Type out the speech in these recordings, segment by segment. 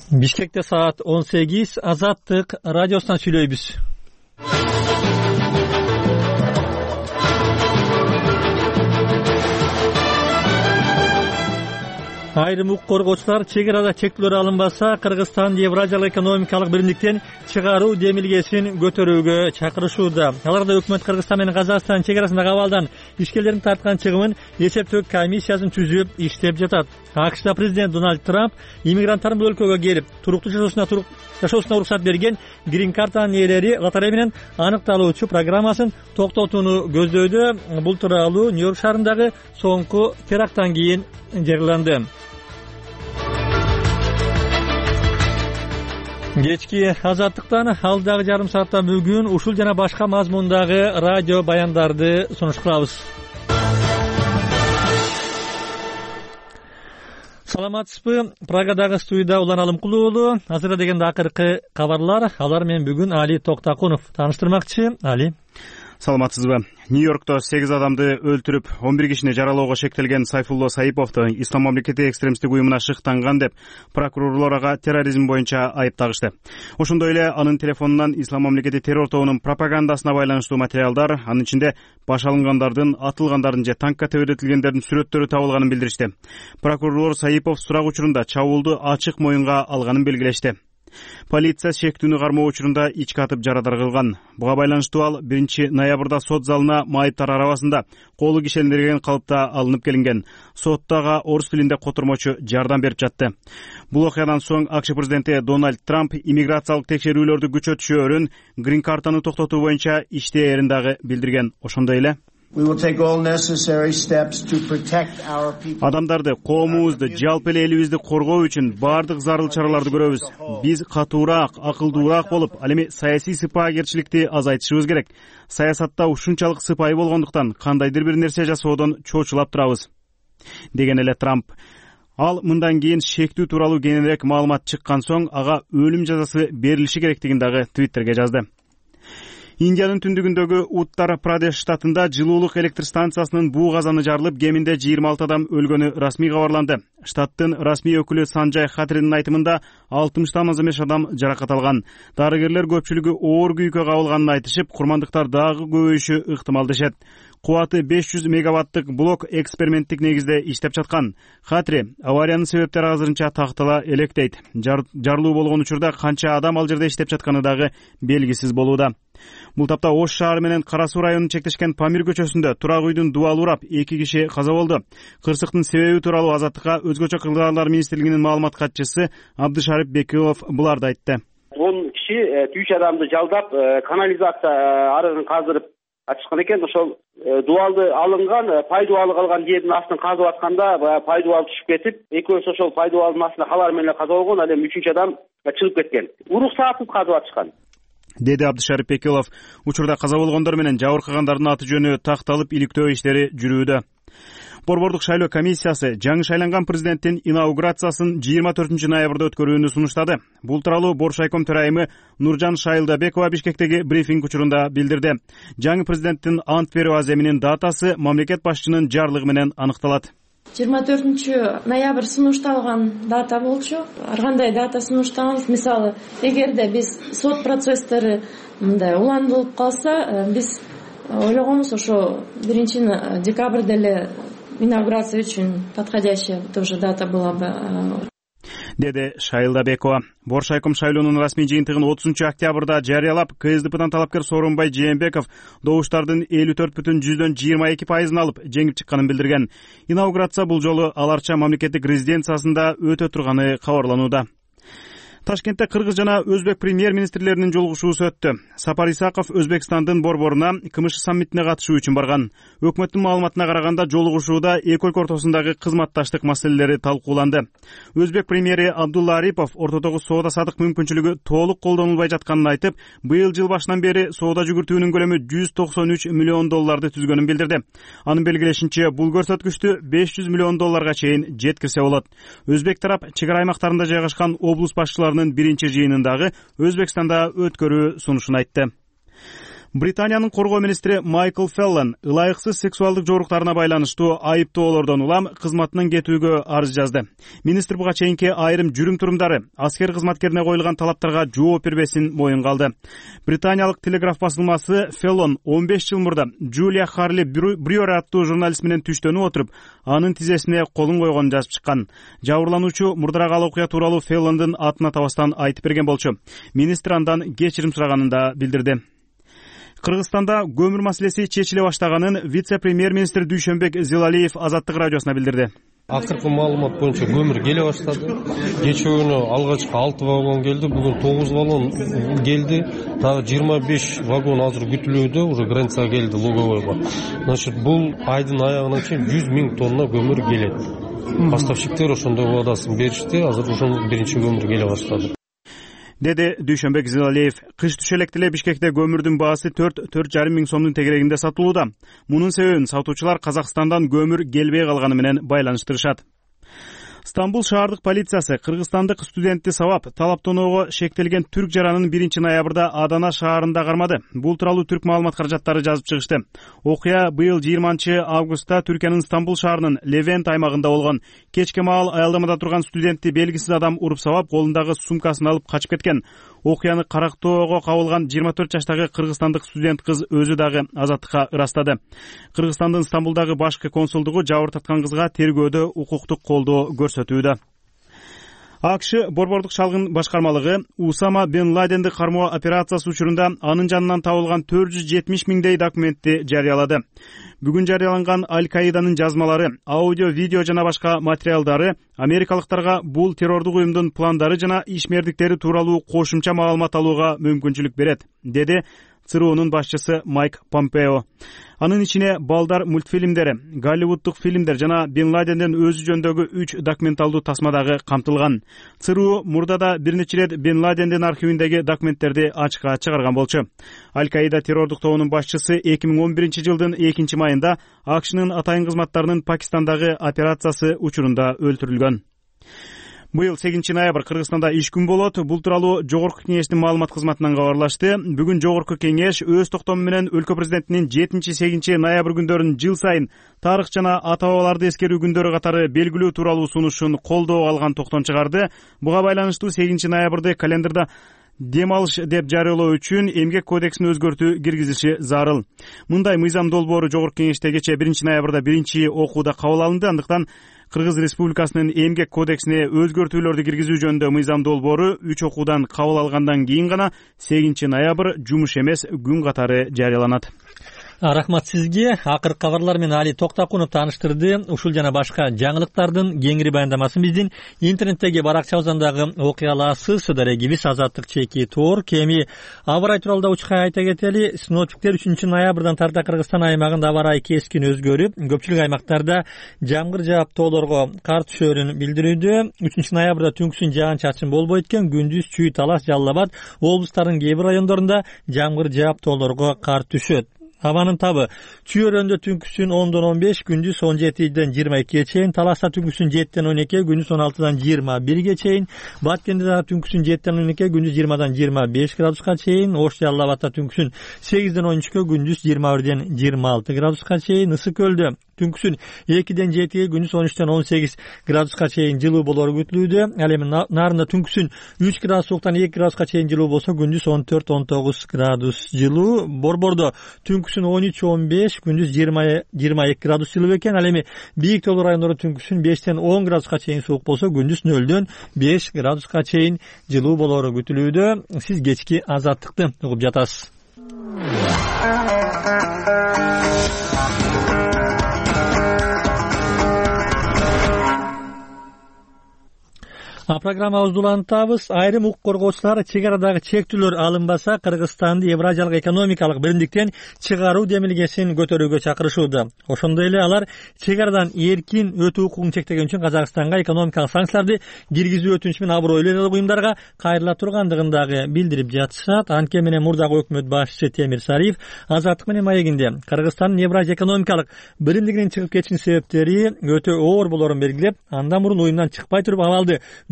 Бишкекте саат 18, Азаттык радиосунан сүйлөйбүз. Айрым укук коргоочулар чек арада чектөөлөр алынбаса Кыргызстанды Евразиялык экономикалык биримдиктен чыгаруу демилгесин көтөрүүгө чакырышууда. Аларда өкмөт Кыргызстан менен Казакстан чек арасындагы абалдан ишкерлердин тарткан чыгымын эсептөө комиссиясын түзүп иштеп жатат. АКШда президент Дональд Трамп иммигранттардын бул өлкөгө келип туруктуу жашоосуна уруксат берген грин картанын ээлери лотерея менен аныкталуучу программасын токтотууну көздөйдө. Бул тууралуу Нью-Йорк шаарындагы соңку теракттан кийин жарыяланды. Кечки Азаттыктан алдагы жарым саатта бүгүн ушул жана башка мазмундагы радио баяндарды сунуштурабыз. Саламатсызбы? Прагадагы студияда Улан Алымкулуу уулу. Азырда дегенде акыркы кабарлар. Алар менен бүгүн Али Токтакунов тааныштырмакчы. Али. Саламатсызбы? Нью-Йоркто 8 адамды өлтүрүп, 11 кишини жаралоого шектелген Сайфулло Саиповду Ислам мамлекети экстремисттик уюмуна шыктанган деп прокурорлор ага терроризм боюнча айып тагышты. Ошондой эле анын телефонунан Ислам мамлекети террор тобунун пропагандасына байланыштуу материалдар, анын ичинде баш алынгандардын, атылгандардын же танкка тебелетилгендердин сүрөттөрү табылганын билдиришти. Прокурорлор Саипов сурак учурунда чабуулду ачык моюнга алганын белгилешти. Полиция шектүүнү кармоо учурунда ички атып жарадар кылган. Буга байланыштуу ал 1 ноябрда сот залына майыптар арабасында колу кишендирген калыпта алынып келинген. Соттага орус тилинде котормочу жардам берип жатты. Бул окуядан соң АКШ президенти Дональд Трамп иммиграциялык текшерүүлөрдү күчөтүшөөрүн, грин картаны токтотуу боюнча иштээрин дагы билдирген. Ошондой эле адамдарды, коомубузду, жалпы эле элибизди коргоо үчүн бардык зарыл чараларды көрөбүз. Биз катуураак, акылдуураак болуп, ал эми саясий сыпаагерчиликти азайтышыбыз керек. Саясатта ушунчалык сыпайы болгондуктан кандайдыр бир нерсе жасоодон чочулап турабыз, деген эле Трамп. Ал мындан кийин шектүү тууралуу кененирээк маалымат чыккан соң ага өлүм жазасы берилиши керектигин дагы Твиттерге жазды. Индиянын түндүгүндөгү Уттар-Прадеш штатында жылуулук электр станциясынын буу казаны жарылып, кеминде 26 адам өлгөнү расмий кабарланды. Штаттын расмий өкүлү Санжай Хатринин айтымында 60тан аз адам жаракат алган. Дарыгерлер көпчүлүгү оор күйүүгө кабылганын айтышып, курмандыктар дагы көбөйүшү ыктымал дешет. Кубаты 500 мегаваттык блок эксперименттик негизде иштеп жаткан. Хатри авариянын себептери азырынча тактала элек дейт. Жарылуу болгон учурда канча адам ал жерде иштеп жатканы дагы белгисиз болууда. Бул тапта Ош шаары менен Кара Суу районун чектешкен Памир көчөсүндө турак үйдүн дубалы урап, 2 киши каза болду. Кырсыктын себеби тууралуу Азаттыкка Өзгөчө кырдаалдар министрлигинин маалымат катчысы Абдышарип Бекилов буларды айтты. 10 киши 3 адамды жалдап, канализация арыгын каздырып ачышкан экен. Ошол дубалды алынган, пай дубалы калган жердин астын казып атканда пай дубал түшүп кетип, экөөсү ошол пай дубалдын астында калар менен каза болгон, ал эми 3 адам чыгып кеткен. Урук саатып казып атышкан, деди Абдышарип Бекилов. Учурда каза болгондор менен жабыркагандардын аты жөнү такталып, иликтөө иштери жүрүүдө. Борбордук шайлоо комиссиясы жаңы шайланган президенттин инаугурациясын 24 ноябрда өткөрүүнү сунуштады. Бул тууралуу Боршайком төрайымы Нуржан Шайылдабекова Бишкектеги брифинг учурунда билдирди. Жаңы президенттин ант берүү аземинин датасы мамлекет башчынын жарлыгы менен аныкталат. 24 ноябрь сунушталган дата болчу. Ар кандай дата сунуштаган, мисалы, эгерде биз сот процесстери мындай уландырылып калса, биз ойлогонбуз ошо 1 декабрда эле инаугурация үчүн подходящая тоже дата была бы, деди Шайылдабекова. Боршайком шайлоонун расмий жыйынтыгын 30 октябрда жарыялап, КСДПдан талапкер Сооронбай Жээнбеков добуштардын 54,22% алып, жеңип чыкканын билдирген. Инаугурация бул жолу аларча мамлекеттик резиденциясында өтө турганы кабарланууда. Ташкентте кыргыз жана өзбек премьер-министрлеринин жолугушуусу өттү. Сапар Исаков Өзбекстандын Борборуна КМШ саммитине катышуу үчүн барган. Өкмөттүн маалыматына караганда, жолугушууда эки өлкө ортосундагы кызматташтык маселелери талкууланды. Өзбек премьери Абдулла Арипов ортодогу соода-саттык мүмкүнчүлүгү толук колдонулбай жатканын айтып, быйыл жыл башынан бери соода жүгүртүүнүн көлөмү $193 миллион түзгөнүн билдирди. Анын белгилешинче, бул көрсөткүчтү $500 миллион чейин жеткирсе болот. Өзбек тарап чек ара аймактарында жайгашкан облус башчылары биринчи жыйынындагы Өзбекстанда өткөрүү сунушун айтты. Британиянын коргоо министри Майкл Феллон ылайыксыз сексуалдык жоруктарына байланыштуу айыптоолордон улам кызматынан кетүүгө арыз жазды. Министр буга чейинки айрым жүрүм-турумдары аскер кызматкерине коюлган талаптарга жооп бербесин моюнга алды. Британиялык Телеграф басылмасы Феллон 15 жыл мурда Джулия Харли Брюер аттуу журналист менен түштөнүп отуруп, анын тизесине колун койгонун жазып чыккан. Жабырлануучу мурдараак ал окуя тууралуу Феллондун атын атабастан айтып берген болчу. Министр андан кечирим сураганын да билдирди. Кыргызстанда көмүр маселеси чечиле баштаганын вице-премьер-министр Дүйшөнбек Зилалиев Азаттык радиосуна билдирди. Акыркы маалымат боюнча көмүр келе баштады. Кечээ күнү алгачкы 6 вагон келди, бүгүн 9 вагон келди. Дагы 25 вагон азыр күтүлүүдө, уже границага келди Луговойго. Значит, бул айдын аягына чейин 100 000 тонна көмүр келет. Поставщиктер ошондой вадасын беришти, азыр ошондон биринчи көмүр келе баштады. Деди Дүйшөнбек Зилалиев. Кыш түшө элек деле Бишкекте көмүрдүн баасы 4,5 миң сомдун тегерегинде сатылууда. Мунун себебин сатуучулар Казакстандан көмүр келбей калганы менен байланыштырышат. Стамбул шаардык полициясы кыргызстандык студентти сабап талаптоого шектелген түрк жаранын 1-ноябрда Адана шаарында кармады. Бул тууралуу түрк маалымат каражаттары жазып чыгышты. Окуя быйыл 20-августта Түркиянын Стамбул шаарынын Левент аймагында болгон. Кечке маал аялдамада турган студентти белгисиз адам уруп сабап, колундагы сумкасын алып качып кеткен. Окуяны Карактоого кабылган 24 жаштагы кыргызстандык студент кыз өзү дагы азаттыкка ырастады. Кыргызстандын Стамбулдагы башкы консулдугу жабыр тарткан кызга тергөөдө укуктук колдоо көрсөтүүдө. АКШ борбордук шалгын башкармалыгы Усама бен Ладенди кармоо операциясы учурунда анын жанынан табылган 470 миңдей документти жарыялады. Бүгүн жарыяланган Аль-Каиданын жазмалары, аудио, видео жана башка материалдары америкалыктарга бул террордук уюмдун пландары жана ишмердиктери тууралуу кошумча маалымат алууга мүмкүнчүлүк берет, деди ЦРУнун башчысы Майк Помпео. Анын ичине балдар мультфильмдери, голливуддук фильмдер жана Бен Ладендин өзү жөнүндөгү 3 документалдуу тасма дагы камтылган. ЦРУ мурдада бир нече рет Бен Ладендин архивиндеги документтерди ачыкка чыгарган болчу. Аль-Каида террордук тобунун башчысы 2011 жылдын 2 майында АКШнын атайын кызматтарынын Пакистандагы операциясы учурунда өлтүрүлгөн. Быйыл 8 ноябрь Кыргызстанда иш күн болот. Бул тууралуу Жогорку кеңештин маалымат кызматынан кабарлашты. Бүгүн Жогорку кеңеш өз токтому менен өлкө президентинин 7-8 ноябрь күндөрүн жыл сайын тарых жана ата бабаларды эскерүү күндөрү катары белгилүү тууралуу сунушун колдоого алган токтон чыгарды. Буга байланыштуу 8 ноябрды календарда дем алыш деп жарыялоо үчүн эмгек кодексин өзгөртүү киргизиши зарыл. Мындай мыйзам долбоору Жогорку кеңеште кечээ 1 ноябрда биринчи окууда кабыл алынды. Андыктан Кыргыз Республикасынын эмгек кодексине өзгөртүүлөрдү киргизүү жөнүндө мыйзам долбоору 3 окуудан кабыл алгандан кийин гана 8 ноябрь жумуш эмес күн катары жарыяланат. Рахмат сизге. Акыркы кабарлар менен Али Токтакунов тааныштырды. Ушул жана башка жаңылыктардын кеңири баяндамасын биздин интернеттеги баракчабыздан дагы окуя аласыз. Дарегибиз Азаттык чеки тоор. Кеми аба ырайы тууралуу учка айта кетели. Синоптиктер 3 ноябрдан тарта Кыргызстан аймагында аба ырайы кескин өзгөрүп, көпчүлүк аймактарда жамгыр жаап тоолорго кар түшөөрүн билдирүүдө. 3 ноябрда түнкүсүн жаан-чачын болбойт экен. Күндүз Чүй, Талас, Жалал Абад облустарынын кээ бир райондорунда жамгыр жаап тоолорго кар түшөт. Абанын табы Чүй өрөөндө түнкүсүн 10-дон 15, күндүз 17-ден 22-ге чейин, Таласта түнкүсүн 7-ден 12, күндүз 16-дан 21-ге чейин, Баткенде дагы түнкүсүн 7-ден 12, күндүз 20-дан 25 градуска чейин, Ош Жалал Абадта түнкүсүн 8-ден 13-кө, күндүз 21-ден 26 градуска чейин, Ысык көлдө түнкүсүн 2-ден 7-ге, күндүз 13-ден 18 градуска чейин жылуу болору күтүлүүдө. Ал эми Нарында түнкүсүн 3 градустан 2 градуска чейин жылуу болсо, күндүз 14-19 градус жылуу. Борбордо түнкүсүн 13-15, күндүз 20-22 градус жылуу экен. Ал эми бийик тоолуу райондордо түнкүсүн 5-ден 10 градуска чейин суук болсо, күндүз 0-дөн 5 градуска чейин жылуу болору күтүлүүдө. Сиз кечки Азаттыкты угуп жатасыз. Программабызды улантабыз. Айрым укук коргоочулар чек арадагы чектүүлөр алынбаса Кыргызстанды Евразиялык экономикалык биримдиктен чыгаруу демилгесин көтөрүүгө чакырышууда. Ошондой эле алар чек арадан эркин өтүү укугун чектеген үчүн Казакстанга экономикалык санкцияларды киргизүү өтүнүчү менен абройлуу эле буюмдарга кайрыла тургандыгын дагы билдирип жатышат. Анткени менен мурдагы өкмөт башчысы Темир Сариев Азаттык менен маегинде Кыргызстандын Евразия экономикалык биримдигинен чыгып кетишинин себептери өтө оор болорун белгилеп, андан мурун уюмдан чыкпай туруп абалды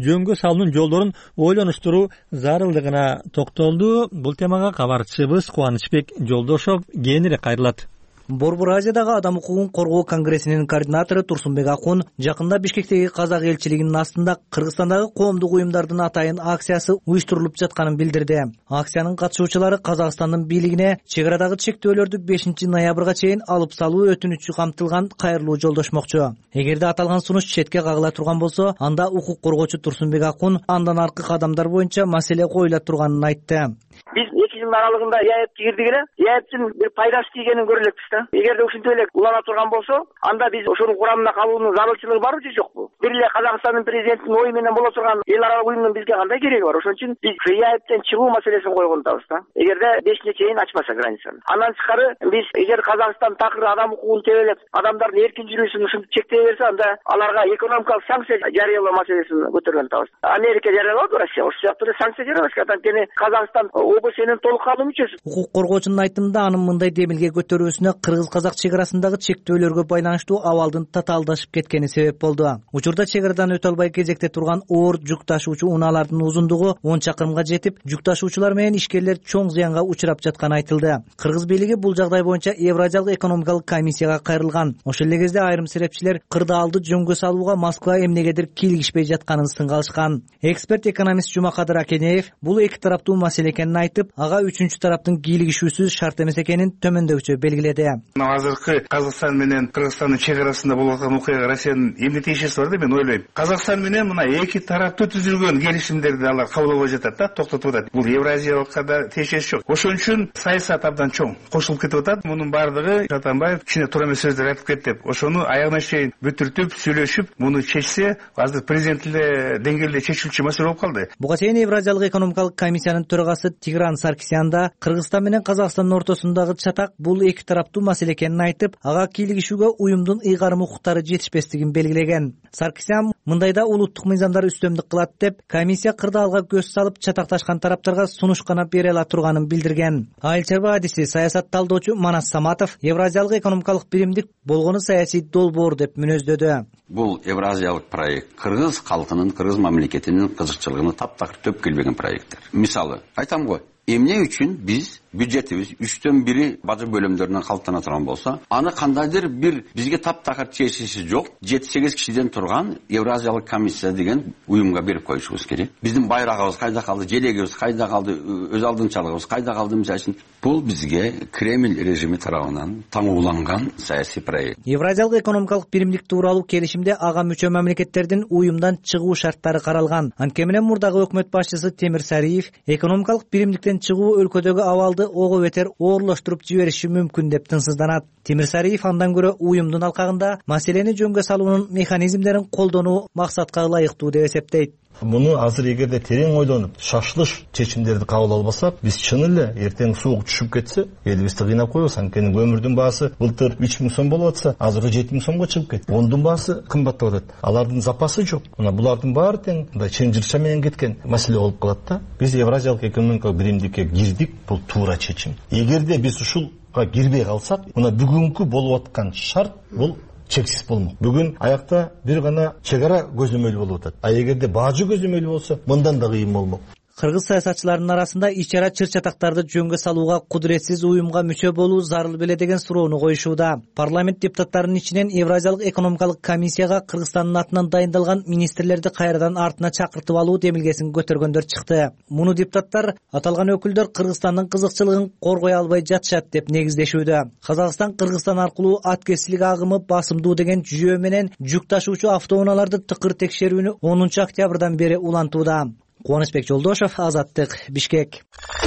жөнгө салуунун жолдорун ойлонуштуруу зарылдыгына токтолду. Бул темага кабарчыбыз Кубанычбек Жолдошов кийинирээк кайрылат. Борбор Азиядагы адам укугун коргоо конгрессинин координатору Турсунбек Акун жакында Бишкектеги казак элчилигинин астында Кыргызстандагы коомдук уюмдардын атайын акциясы уюштурулуп жатканын билдирди. Акциянын катышуучулары Казакстандын бийлигине чек арадагы чектөөлөрдү 5 ноябрга чейин алып салуу өтүнүчү камтылган кайрылуу жолдошмокчу. Эгерде аталган сунуш четке кагыла турган болсо, анда укук коргоочу Турсунбек Акун андан аркы кадамдар боюнча маселе коюла турганын айтты. Биз 2 жылдын аралыгында ЯЭП кирдик эле, ЯЭПтин бир пайдасы тийгенин көрө элекпиз да. Эгерде ушинтип эле улана турган болсо, анда биз ошонун курамына калуунун зарылчылыгы барбы же жокпу? Бир эле Казакстандын президентинин ою менен боло турган эл аралык уюмдун бизге кандай кереги бар? Ошон үчүн биз ЯЭПтен чыгуу маселесин койгон атабыз да. Эгерде 5 чейин ачмаса границаны. Андан тышкары биз эгер Казакстан такыр адам укугун тебелеп, адамдардын эркин жүрүшүн ушинтип чектей берсе, анда аларга экономикалык санкция жарыялоо маселесин көтөргөн атабыз. Америка жарыялады, Россия ошол сыяктуу эле санкция жарыялаш. Анткени Казакстан ОБСнин толук калуу мүчөсү. Укук коргоочунун айтымында анын мындай демилге көтөрүүсүнө кыргыз-казак чек арасындагы чектөөлөргө байланыштуу абалдын татаалдашып кеткени себеп болду. Учурда чек арадан өтө албай кезекте турган оор жүк ташуучу унаалардын узундугу 10 чакырымга жетип, жүк ташуучулар менен ишкерлер чоң зыянга учурап жатканы айтылды. Кыргыз бийлиги бул жагдай боюнча Евразиялык экономикалык комиссияга кайрылган. Ошол эле кезде айрым серепчилер кырдаалды жөнгө салууга Москва эмнегедир кийлигишпей жатканын сынгалышкан. Эксперт экономист Жумакадыр Акенеев бул эки тараптуу маселе экенин айтып, ага үчүнчү тараптын кийлигишүүсү шарт эмес экенин төмөндөгүчө белгиледи. Азыркы Казакстан менен Кыргызстандын чек арасында болуп аткан окуяга Россиянын эмне тиешеси бар деп мен ойлойм. Казакстан менен мына эки тараптуу түзүлгөн келишимдерди алар кабыл жатат да, токтотуп атат. Бул Евразиялыкка да тиешеси жок. Ошон үчүн саясат абдан чоң кошулуп кетип атат. Мунун баардыгы Атамбаев кичине туура эмес сөздөр айтып кетти деп, ошону аягына чейин бүтүртүп, сүйлөшүп, муну чечсе, азыр президент эле деңгээлде чечилчү маселе болуп калды. Буга чейин Евразиялык экономикалык комиссиянын төрагасы Тигран Саркисян да Кыргызстан менен Казакстандын ортосундагы чатак бул эки тараптуу маселе экенин айтып, ага кийлигишүүгө уюмдун ыйгарым укуктары жетишпестигин белгилеген. Саркисян мындайда улуттук мыйзамдар үстөмдүк кылат деп, комиссия кырдаалга көз салып чатакташкан тараптарга сунуш гана бере ала турганын билдирген. Айыл чарба адиси, саясат талдоочу Манас Саматов Евразиялык экономикалык биримдик болгону саясий долбоор деп мүнөздөдү. Бул Евразиялык проект кыргыз калкынын, кыргыз мамлекетинин кызыкчылыгына таптакыр төп келбеген проекттер. Мисалы, айтам го, эмне үчүн биз бюджетибиз 3/1 бажы бөлүмдөрүнөн калыптана турган болсо, аны кандайдыр бир бизге таптакыр тиешеси жок 7-8 кишиден турган Евразиялык комиссия деген уюмга берип коюшубуз керек. Биздин байрагыбыз кайда калды, желегибиз кайда калды, өз алдынчалыгыбыз кайда калды мисалы. Бул бизге Кремль режими тарабынан таңууланган саясий проект. Евразиялык экономикалык биримдик тууралуу келишимде ага мүчө мамлекеттердин уюмдан чыгуу шарттары каралган. Анткени менен мурдагы өкмөт башчысы Темир Сариев экономикалык биримдиктен чыгуу өлкөдөгү абалды ого бетер оорлоштуруп жибериши мүмкүн деп тынсызданат. Темир Сариев андан көрө уюмдун алкагында маселени жөнгө салуунун механизмдерин колдонуу максатка ылайыктуу деп эсептейт. Муну азыр эгерде терең ойлонуп, шашылыш чечимдерди кабыл албасак, биз чын эле эртең суук түшүп кетсе, элибизди кыйнап коебуз. Анткени көмүрдүн баасы былтыр 3000 сом болуп атса, азыр 7000 сомго чыгып кетти. Ондун баасы кымбаттап атат. Алардын запасы жок. Мына булардын баары тең мындай чынжырча менен кеткен маселе болуп калат да. Биз Евразиялык экономикалык биримдикке кирдик, бул туура чечим. Эгерде биз ушулга кирбей калсак, мына бүгүнкү болуп аткан шарт бул чексиз болмок. Бүгүн аякта бир гана чек ара көзөмөлү болуп атат. А эгерде бажы көзөмөлү болсо, мындан да кыйын болмок. Кыргыз саясатчыларынын арасында ичара чыр-чатактарды жөнгө салууга кудуретсиз уюмга мүчө болуу зарыл беле деген суроону коюшууда. Парламент депутаттарынын ичинен Евразиялык экономикалык комиссияга Кыргызстандын атынан дайындалган министрлерди кайрадан артына чакыртып алуу демилгесин көтөргөндөр чыкты. Муну депутаттар аталган өкүлдөр Кыргызстандын кызыкчылыгын коргой албай жатышат деп негиздешүүдө. Казакстан Кыргызстан аркылуу аткезчилик агымы басымдуу деген жүйө менен жүк ташуучу автоунааларды тыкыр текшерүүнү 10 октябрдан бери улантууда. Кубанычбек Жолдошов, Азаттык, Бишкек.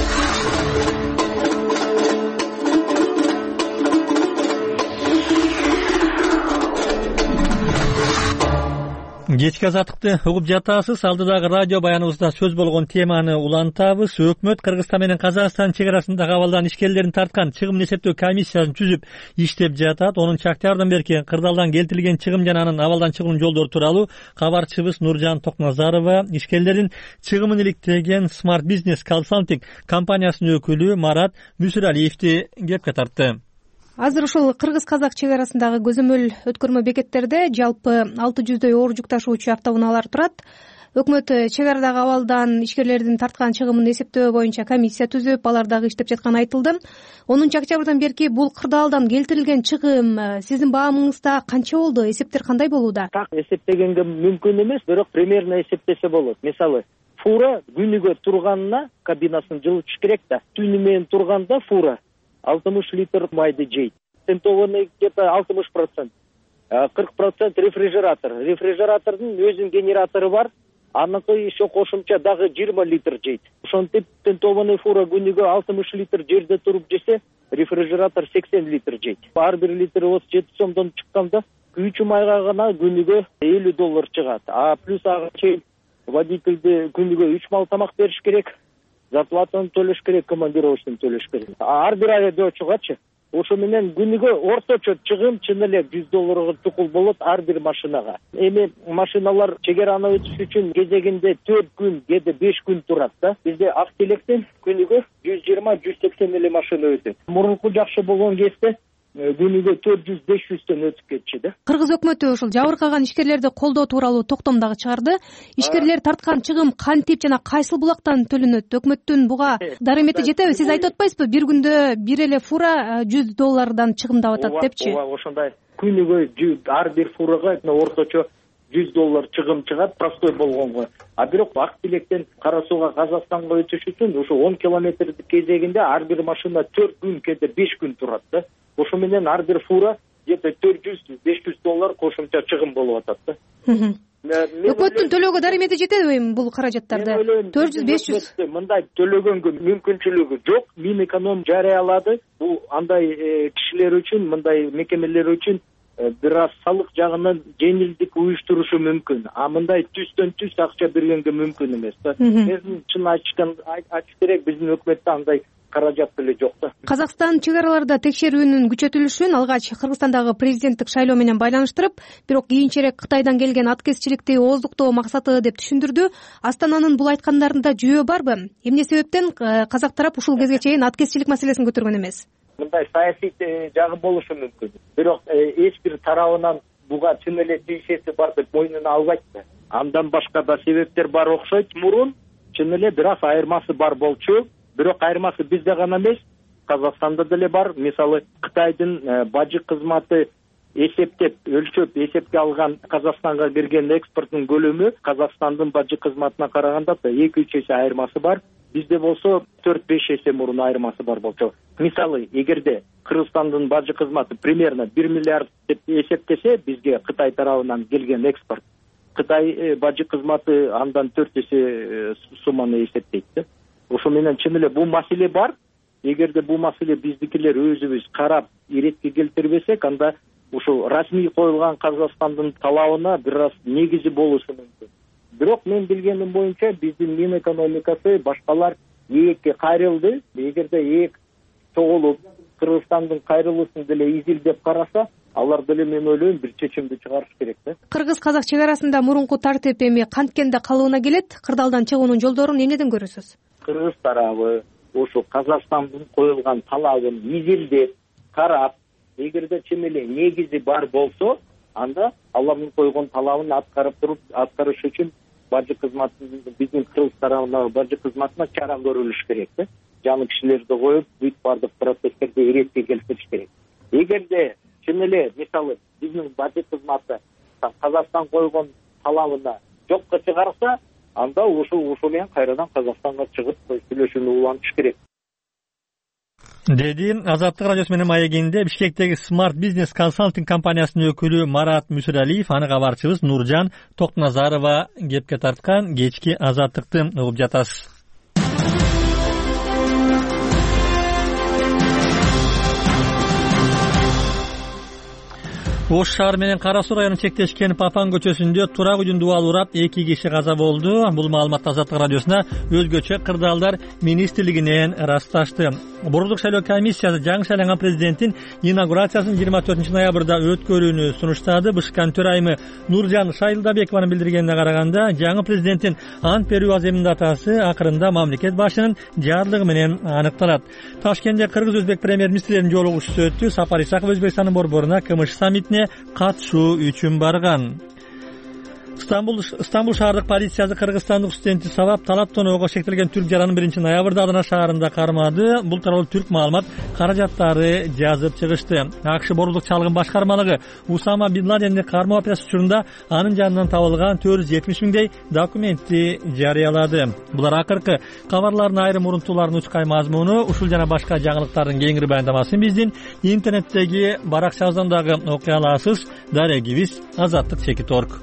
Кечки Азаттыкты угуп жатасыз. Алдыдагы радио баяныбызда сөз болгон теманы улантабыз. Өкмөт Кыргызстан менен Казакстан чек арасындагы абалдан ишкерлерин тарткан чыгымын эсептөө комиссиясын түзүп иштеп жатат. 10 октябрдан бери кырдаалдан келтирилген чыгым жана анын абалдан чыгуунун жолдору тууралуу кабарчыбыз Нуржан Токназарова ишкерлердин чыгымын иликтеген Smart Business Consulting компаниясынын өкүлү Марат Мүсүралиевди кепке тартты. Азыр ушул кыргыз-казак чек арасындагы көзөмөл өткөрмө бекеттерде жалпы 600дөй оор жүк ташуучу автоунаалар турат. өкмөт чек арадагы абалдан ишкерлердин тарткан чыгымын эсептөө боюнча комиссия түзүп, алар дагы иштеп жатканы айтылды. 10 октябрдан берки бул кырдаалдан келтирилген чыгым сиздин баамыңызда канча болду? Эсептер кандай болууда? Так эсептегенге мүмкүн эмес, бирок примерно эсептесе болот. Мисалы, фура күнүгө турганына кабинасын жылытыш керек да. Түнү менен турганда фура 60 литр майды жейт. Тентованный где-то 60%. 40% рефрижератор. Рефрижератордун өзүнүн генератору бар. Аныкы еще кошумча дагы 20 литр жейт. Ошентип тентованный фура күнүгө 60 литр жерде туруп жесе, рефрижератор 80 литр жейт. Ар бир литр 7 сомдон чыкканда күйүүчү майга гана күнүгө $50 чыгат. А плюс ага чейин водительди күнүгө 3 мал тамак бериш керек, зарплатаны төлөш керек, командировочный төлөш керек. Ар бир айда чыгатчы. Ошо менен күнүгө орточо чыгым чын эле $100 чукул болот ар бир машинага. Эми машиналар чек араны өтүш үчүн кезегинде 4 күн, кээде 5 күн турат да. Бизде Актилектен күнүгө 120-180 эле машина өтөт. Мурунку жакшы болгон кезде күнүгө 400-500төн өтүп кетчү да. Кыргыз өкмөтү ушул жабыркаган ишкерлерди колдоо тууралуу токтом дагы чыгарды. Ишкерлер тарткан чыгым кантип жана кайсыл булактан төлөнөт? Өкмөттүн буга дарымети жетеби? Сиз айтып атпайсызбы, бир күндө бир эле фура $100 чыгымдап атат депчи? Ооба, ошондой. Күнүгө ар бир фурага орточо $100 чыгым чыгат, простой болгонго. А бирок Актилектен Кара Сууга Казакстанга өтүш үчүн ушу 10 километрдик кезегинде ар бир машина 4 күн, кээде 5 күн турат да. Ошо менен ар бир фура где-то $400-500 кошумча чыгым болуп атат да. Өкмөттүн төлөөгө дарымети жетеби бул каражаттарды? 400-500 мындай төлөгөнгө мүмкүнчүлүгү жок. Минэконом жарыялады. Бул андай кишилер үчүн, мындай мекемелер үчүн бир аз салык жагынан жеңилдик уюштурушу мүмкүн. А мындай түстөн түз акча бергенге мүмкүн эмес да. Мен чын айтыш керек, биздин өкмөттө андай каражат деле жок да. Казакстан чек араларда текшерүүнүн күчөтүлүшүн алгач Кыргызстандагы президенттик шайлоо менен байланыштырып, бирок кийинчерээк Кытайдан келген аткезчиликти ооздуктоо максаты деп түшүндүрдү. Астананын бул айткандарында жүйө барбы? Эмне себептен казак тарап ушул кезге чейин аткезчилик маселесин көтөргөн эмес? Мындай саясий жагы болушу мүмкүн. Бирок эч бир тарабынан буга чын эле тиешеси бар деп мойнуна албайт да. Андан башка да себептер бар окшойт. Мурун чын эле бир аз айырмасы бар болчу. Бирок айырмасы бизде гана эмес, Казакстанда деле бар. Мисалы, Кытайдын бажы кызматы эсептеп, өлчөп эсепке алган Казакстанга кирген экспорттун көлөмү Казакстандын бажы кызматына караганда 2-3 эсе айырмасы бар. Бизде болсо 4-5 эсе мурун айырмасы бар болчу. Мисалы, эгерде Кыргызстандын бажы кызматы примерно 1 миллиард деп эсептесе, бизге Кытай тарабынан келген экспорт, Кытай бажы кызматы андан 4 эсе сумманы эсептейт да. Ошо менен чын эле бул маселе бар. Эгерде бул маселе биздикилер өзүбүз карап иретке келтирбесек, анда ушул расмий коюлган Казакстандын талабына бир аз негизи болушу мүмкүн. Бирок мен билгеним боюнча биздин Минэкономикасы башкалар ээкке кайрылды. Эгерде ээк чогулуп Кыргызстандын кайрылуусун деле изилдеп караса, алар деле мен ойлойм бир чечимди чыгарыш керек да. Кыргыз-казак чек арасында мурунку тартип эми канткенде калыбына келет? Кырдаалдан чыгуунун жолдорун эмнеден көрөсүз? Кыргыз тарабы ошо Казакстандын коюлган талабын изилдеп карап, эгерде чын эле негизи бар болсо, анда алардын койгон талабын аткарыш үчүн бажы кызматын, биздин Кыргыз тарабындагы бажы кызматына чара көрүлүш керек да. Жаңы кишилерди коюп, бүт бардык процесстерди иретке келтириш керек. Эгерде чын эле мисалы биздин бажы кызматы Казакстан койгон талабына жокко чыгарса, анда ушул менен кайрадан Казакстанга чыгып сүйлөшүүнү улантыш керек. Деди Азаттык радиосу менен маегинде Бишкектеги Smart Business Consulting компаниясынын өкүлү Марат Мүсүралиев, аны кабарчыбыз Нуржан Токназарова кепке тарткан кечки Азаттыкты угуп жатасыз. Ош шаар менен Кара Суу районун чектешкен Папан көчөсүндө турак үйдүн дубалы урап 2 киши каза болду. Бул маалыматты Азаттык радиосуна өзгөчө кырдаалдар министрлигинен ырасташты. Борбордук шайлоо комиссиясы жаңы шайланган президенттин инаугурациясын 24 ноябрда өткөрүүнү сунуштады. БШКнын төрайымы Нуржан Шайылдабекованын билдиргенине караганда, жаңы президенттин ант берүү аземинин датасы акырында мамлекет башынын жарлыгы менен аныкталат. Ташкентте кыргыз-өзбек премьер-министрлеринин жолугушуусу өттү. Сапар Исаков Өзбекстандын борборуна КМШ саммитине катышуу үчүн барган. Стамбул шаардык полициясы кыргызстандык студентти сабап талаптоого шектелген түрк жаранын 1-ноябрда Адана шаарында кармады. Бул тууралуу түрк маалымат каражаттары жазып чыгышты. АКШ борбордук чалгын башкармалыгы Усама Бин Ладенди кармоо операциясы учурунда анын жанынан табылган 470 миңдей документти жарыялады. Булар акыркы кабарлардын айрым урунтууларынын учкай мазмуну. Ушул жана башка жаңылыктардын кеңири баяндамасын биздин интернеттеги баракчабыздан дагы окуй аласыз. Дарегибиз Азаттык Чекит.org.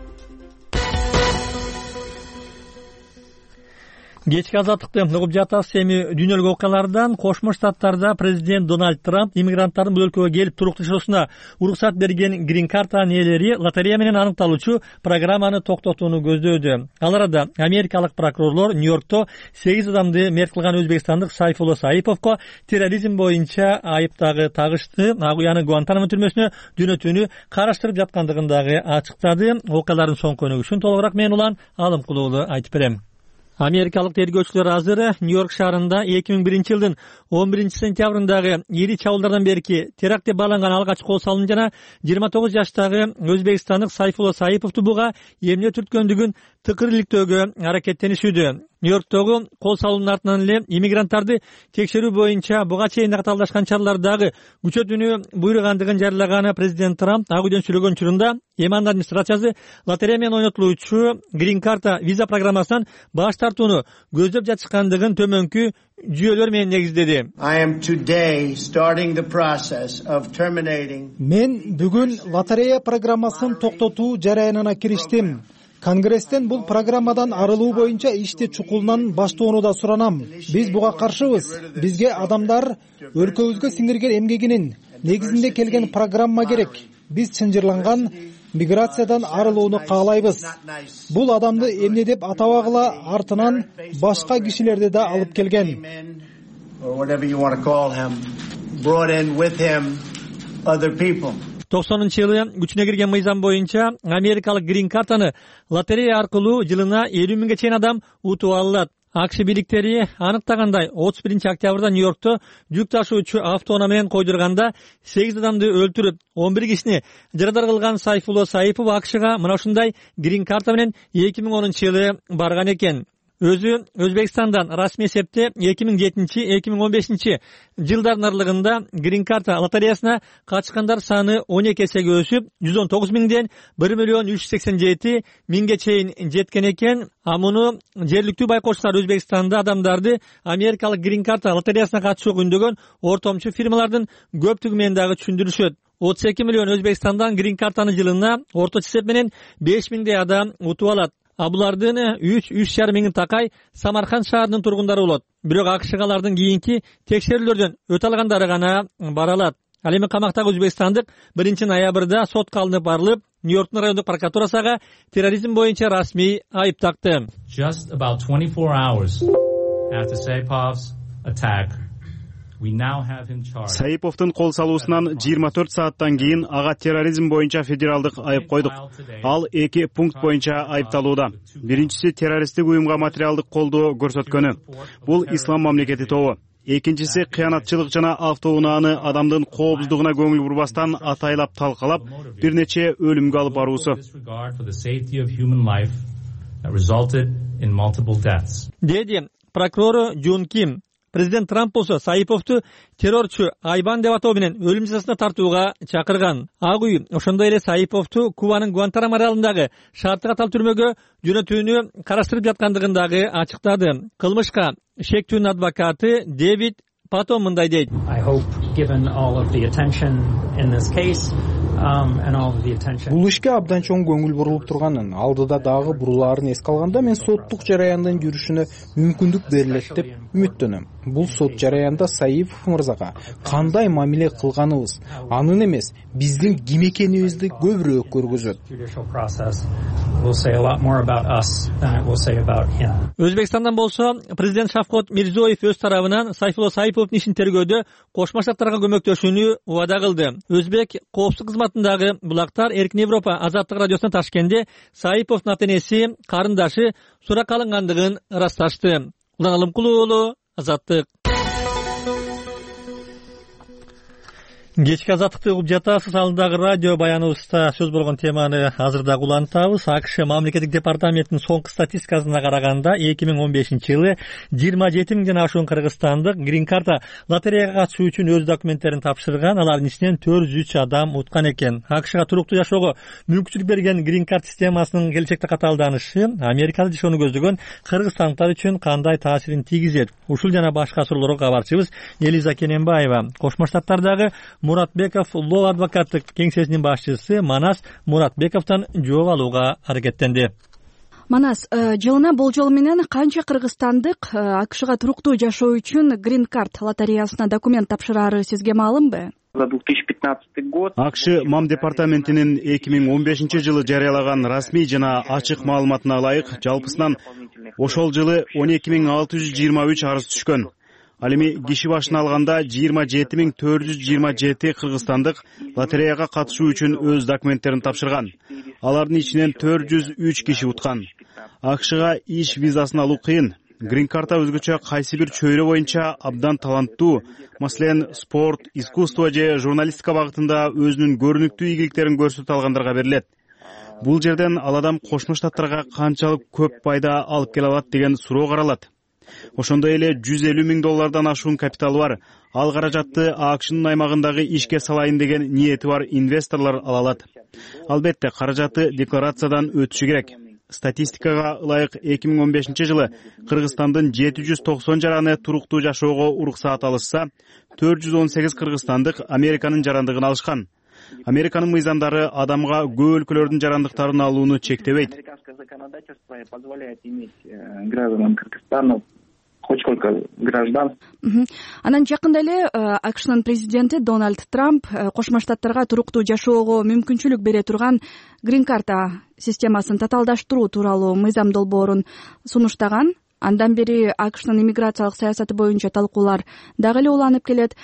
Кечки Азаттыкты угуп жатасыз. Эми дүйнөлүк окуялардан Кошмо Штаттарда президент Дональд Трамп иммигранттардын бул өлкөгө келип турукташуусуна уруксат берген грин карта ээлери лотерея менен аныкталуучу программаны токтотууну көздөдү. Ал арада америкалык прокурорлор Нью-Йоркто 8 адамды мерт кылган өзбекстандык Сайфулло Саиповго терроризм боюнча айыптагы тагышты. Агуяны Гуантанамо түрмөсүнө жөнөтүүнү караштырып жаткандыгын дагы ачыктады. Окуялардын соңку өнүгүшүн толугураак мен Улан Алымкулуулу айтып берем. Америкалык тергөөчүлөр азыр Нью-Йорк шаарында 2001-жылдын 11-сентябрындагы ири чабуулдардан берки теракт деп бааланган алгач кол салууну жана 29 жаштагы өзбекстандык Сайфулло Саиповду буга эмне түрткөндүгүн тыкыр-иликтөөгө аракеттенишүүдө. Нью-Йорктогу кол салуунун артынан эле иммигранттарды текшерүү боюнча буга чейин каталдашкан чаралардагы күчөтүүнү буйругандыгын жарыяган президент Трамп ак үйдөн сүйлөгөн учурунда эми анын администрациясы лотерея менен ойнотулуучу грин карта виза программасынан баш тартууну көздөп жатышкандыгын төмөнкү жүйөлөр менен негиздеди. Мен бүгүн лотерея программасын токтотуу жараянына кириштим. Конгресстен бул программадан арылуу боюнча ишти чукулунан баштоону да суранам. Биз буга каршыбыз. Бизге адамдар өлкөбүзгө сиңирген эмгегинин негизинде келген программа керек. Биз чынжырланган миграциядан арылууну каалайбыз. Бул адамды эмне деп атабагыла артынан башка кишилерди да алып келген. 90-жылы күчүнө кирген мыйзам боюнча америкалык грин картаны лотерея аркылуу жылына 50 миңге чейин адам утуп алат. АКШ бийликтери аныктагандай 31 октябрда Нью-Йоркто жүк ташуучу автоунаа менен койдурганда 8 адамды өлтүрүп, 11 кишини жарадар кылган Сайфулло Саипов АКШга мына ушундай грин карта менен 2010-жылы барган экен. Өзү Өзбекстандан расмий эсепте 2007-2015 жылдардын аралыгында грин карта лотереясына катышкандар саны 12 эсеге өсүп, 119 миңден 1,387 миңге чейин жеткен экен. Муну жергиликтүү байкоочулар Өзбекстанда адамдарды америкалык грин карта лотереясына катышууга үндөгөн ортомчу фирмалардын көптүгү менен дагы түшүндүрүшөт. 32 миллион Өзбекстандан грин картаны жылына орточо эсеп менен 5 миңдей адам утуп алат. Булардын 3,5 миңин такай Самарканд шаарынын тургундары болот. Бирок акшыгалардын кийинки текшерүүлөрдөн өтө алгандары гана бара алат. Ал эми камактагы өзбекстандык 1-ноябрда сотко алынып барылып, Нью-Йорктун райондук прокуратурасына терроризм боюнча расмий айып такты. Just about 24 hours after Saipov's attack, Саиповдун кол салуусунан 24 сааттан кийин ага терроризм боюнча федералдык айып койдук. Ал 2 пункт боюнча айыпталууда. Биринчиси террористтик уюмга материалдык колдоо көрсөткөнү. Бул ислам мамлекети тобу. Экинчиси кыянатчылык жана автоунааны адамдын коопсуздугуна көңүл бурбастан атайлап талкалап, бир нече өлүмгө алып баруусу. Деди прокурор Джун Ким. Президент Трамп болсо Саиповду террорчу Айбан деп атоо менен өлүм жазасына тартууга чакырган. Ак үй ошондой эле Саиповду Кубанын Гуантанамо аралындагы шарттык катал түрмөгө жөнөтүүнү караштырып жаткандыгын дагы ачыктады. Кылмышка шектүүнүн адвокаты Дэвид Пато мындай дейт. Бул ишке абдан чоң көңүл бурулуп турганын, алдыда дагы бурулаарын эске алганда мен соттук жараяндын жүрүшүнө мүмкүндүк берилет деп үмүттөнөм. Бул сот жараянда Саипов мырзага кандай мамиле кылганыбыз, анын эмес, биздин ким экенибизди көбүрөөк көргөзөт. Өзбекстандан болсо президент Шавкат Мирзиёев өз тарабынан Сайфулло Саиповдун ишин тергөөдө Кошмо Штаттарга көмөктөшүүнү убада кылды. Өзбек коопсуздук кызматындагы булактар Эркин Европа Азаттык радиосуна Ташкентте Саиповдун ата-энеси, карындашы суракка алынгандыгын ырасташты. Улан Алымкулуу, Азаттык. Кечки азаттыкты угуп жатасыз. Алдындагы радио баяныбызда сөз болгон теманы азыр дагы улантабыз. АКШ мамлекеттик департаментинин соңку статистикасына караганда 2015-жылы 27 миңден ашуун кыргызстандык грин карта лотереяга катышуу үчүн өз документтерин тапшырган. Алардын ичинен 403 адам уткан экен. АКШга туруктуу жашоого мүмкүнчүлүк берген грин карт системасынын келечекте катаалданышы Америкада жашоону көздөгөн кыргызстандыктар үчүн кандай таасирин тийгизет? Ушул жана башка суроолорго кабарчыбыз Элиза Кененбаева. Кошмо Штаттардагы Муратбеков Лоо адвокаттык кеңсесинин башчысы Манас Муратбековдон жооп алууга аракеттенди. Манас, жылына болжол менен канча кыргызстандык АКШга туруктуу жашоо үчүн грин карт лотереясына документ тапшырары сизге маалымбы? За 2015 год АКШ мам департаментинин 2015 жылы жарыялаган расмий жана ачык маалыматына ылайык жалпысынан ошол жылы 12623 арыз түшкөн. Ал эми киши башына алганда 27427 кыргызстандык лотереяга катышуу үчүн өз документтерин тапшырган. Алардын ичинен 403 киши уткан. АКШга иш визасын алуу кыйын. Грин карта өзгөчө кайсы бир чөйрө боюнча абдан таланттуу, маселен, спорт, искусство же журналистика багытында өзүнүн көрүнүктүү ийгиликтерин көрсөтө алгандарга берилет. Бул жерден ал адам Кошмо Штаттарга канчалык көп пайда алып келе алат деген суроо каралат. Ошондой эле $150 миң ашуун капиталы бар, ал каражатты АКШнын аймагындагы ишке салайын деген ниети бар инвесторлор ала алат. Албетте, каражаты декларациядан өтүшү керек. Статистикага ылайык 2015 жылы Кыргызстандын 790 жараны туруктуу жашоого уруксаат алышса, 418 кыргызстандык Американын жарандыгын алышкан. Американын мыйзамдары адамга көп өлкөлөрдүн жарандыктарын алууну чектебейт. Американское законодательство позволяет иметь гражданам Кыргызстана хоть сколько граждан. Анан жакында эле АКШнын президенти Дональд Трамп Кошмо Штаттарга туруктуу жашоого мүмкүнчүлүк бере турган грин карта системасын татаалдаштыруу тууралуу мыйзам долбоорун сунуштаган. Андан бери АКШнын иммиграциялык саясаты боюнча талкуулар дагы эле уланып келет.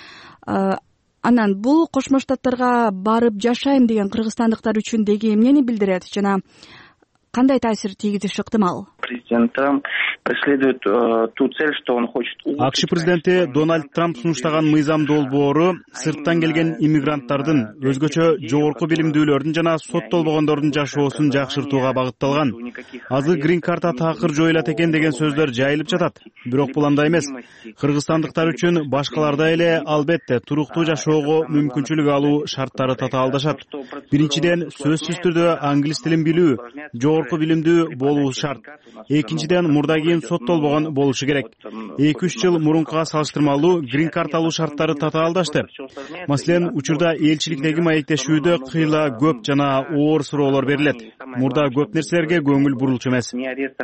Анан бул Кошмо Штаттарга барып жашайм деген кыргызстандыктар үчүн деги эмнени билдирет жана кандай таасир тийгизиши ыктымал? Президент Трамп преследует ту цель, что он хочет. АКШ президенти Дональд Трамп сунуштаган мыйзам долбоору сырттан келген иммигранттардын, өзгөчө жогорку билимдүүлөрдүн жана соттолбогондордун жашоосун жакшыртууга багытталган. Азыр грин карта такыр жоюлат экен деген сөздөр жайылып жатат. Бирок бул андай эмес. Кыргызстандыктар үчүн башкалардай эле албетте туруктуу жашоого мүмкүнчүлүк алуу шарттары татаалдашат. Биринчиден, сөзсүз түрдө англис тилин билүү, жогорку билимдүү болуу шарт. Экинчиден, мурда кийин соттолбогон болушу керек. 2-3 жыл мурункуга салыштырмалуу грин карт алуу шарттары татаалдашты. Маселен, учурда элчиликтеги маектешүүдө кыйла көп жана оор суроолор берилет. Мурда көп нерселерге көңүл бурулчу эмес.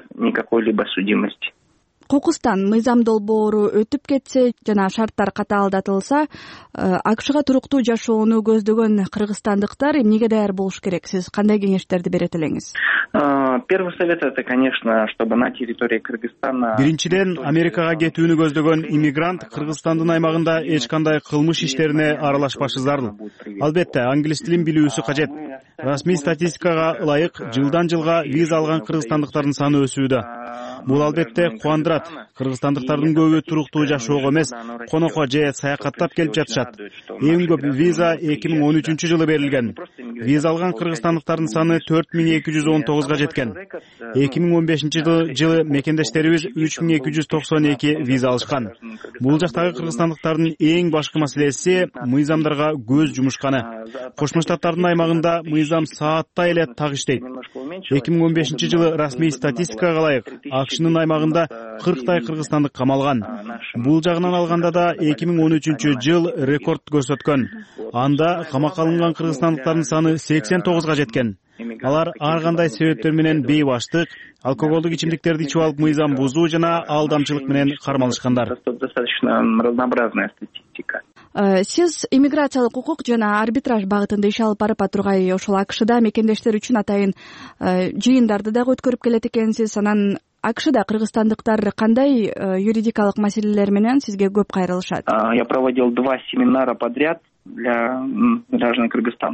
Кокустан мыйзам долбоору өтүп кетсе жана шарттар катаалдатылса, АКШга туруктуу жашоону көздөгөн кыргызстандыктар эмнеге даяр болуш керек? Сиз кандай кеңештерди берет элеңиз? Первый совет это, конечно, чтобы на территории Кыргызстана. Биринчиден, Америкага кетүүнү көздөгөн иммигрант Кыргызстандын аймагында эч кандай кылмыш иштерине аралашпашы зарыл. Албетте, англис тилин билүүсү кажет. Расмий статистикага ылайык жылдан жылга виза алган кыргызстандыктардын саны өсүүдө. Бул албетте кубандырат. Кыргызстандыктардын көбү туруктуу жашоого эмес, конокко же саякаттап келип жатышат. Эң көп виза 2013 жылы берилген. Виза алган кыргызстандыктардын саны 4219 жеткен. 2015 жылы мекендештерибиз 3292 виза алышкан. Бул жактагы кыргызстандыктардын эң башкы маселеси мыйзамдарга көз жумушканы. Кошмо Штаттардын аймагында мыйзам сааттай эле так иштейт. 2015 жылы расмий статистикага ылайык АКШнын аймагында 40 кыргызстандык камалган. Бул жагынан алганда да 2013 жыл рекорд көрсөткөн. Анда камакка алынган кыргызстандыктардын саны 89 жеткен. Алар ар кандай себептер менен бейбаштык, алкоголдук ичимдиктерди ичип алып мыйзам бузуу жана алдамчылык менен кармалышкандар. Достаточно разнообразная статистика. Сиз иммиграциялык укук жана арбитраж багытында иш алып барып тургай ошол АКШда мекендештер үчүн атайын жыйындарды дагы өткөрүп келет экенсиз. Анан АКШда кыргызстандыктар кандай юридикалык маселелер менен сизге көп кайрылышат? Я проводил 2 семинара подряд для граждан Кыргызстана.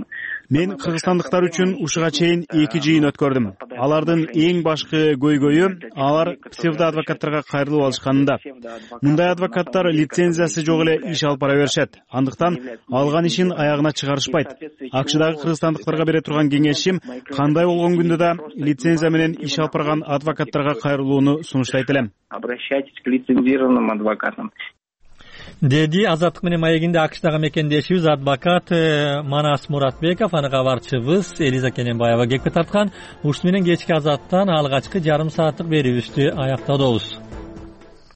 Мен кыргызстандыктар үчүн ушуга чейин 2 жыйын өткөрдүм. Алардын эң башкы көйгөйү алар псевдоадвокаттарга кайрылып алышканында. Мындай адвокаттар лицензиясы жок эле иш алып бара беришет. Андыктан алган ишин аягына чыгарышпайт. АКШдагы кыргызстандыктарга бере турган кеңешим кандай болгон күндө да лицензия менен иш алып барган адвокаттарга кайрылууну сунуштайт элем. Обращайтесь к лицензированным адвокатам. Деди Азаттык менен маегинде АКШдагы мекендешибиз адвокат Манас Муратбеков, аны кабарчыбыз Элиза Кененбаева кепке тарткан. Ушуну менен кечки Азаттан алгачкы жарым сааттык берүүбүздү аяктадыбыз.